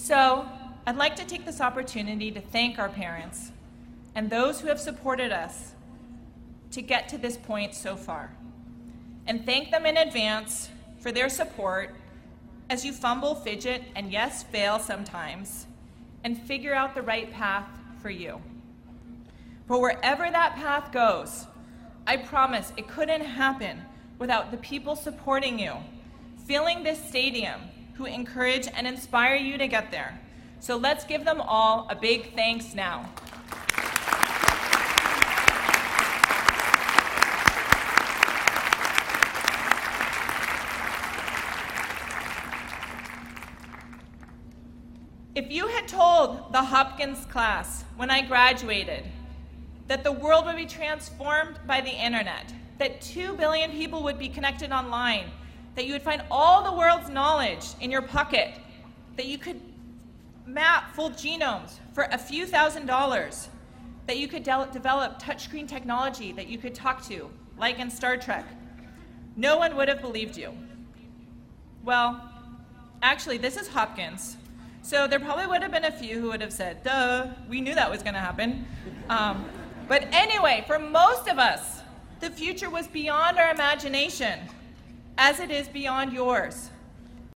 So, I'd like to take this opportunity to thank our parents and those who have supported us to get to this point so far, and thank them in advance for their support as you fumble, fidget, and yes, fail sometimes, and figure out the right path for you. For wherever that path goes, I promise it couldn't happen without the people supporting you, filling this stadium, who encourage and inspire you to get there. So let's give them all a big thanks now. If you had told the Hopkins class when I graduated that the world would be transformed by the internet, that 2 billion people would be connected online, that you would find all the world's knowledge in your pocket, that you could map full genomes for a few $1,000s, that you could develop touchscreen technology that you could talk to, like in Star Trek, no one would have believed you. Well, actually, this is Hopkins. So there probably would have been a few who would have said, duh, we knew that was going to happen. But anyway, for most of us, the future was beyond our imagination, as it is beyond yours.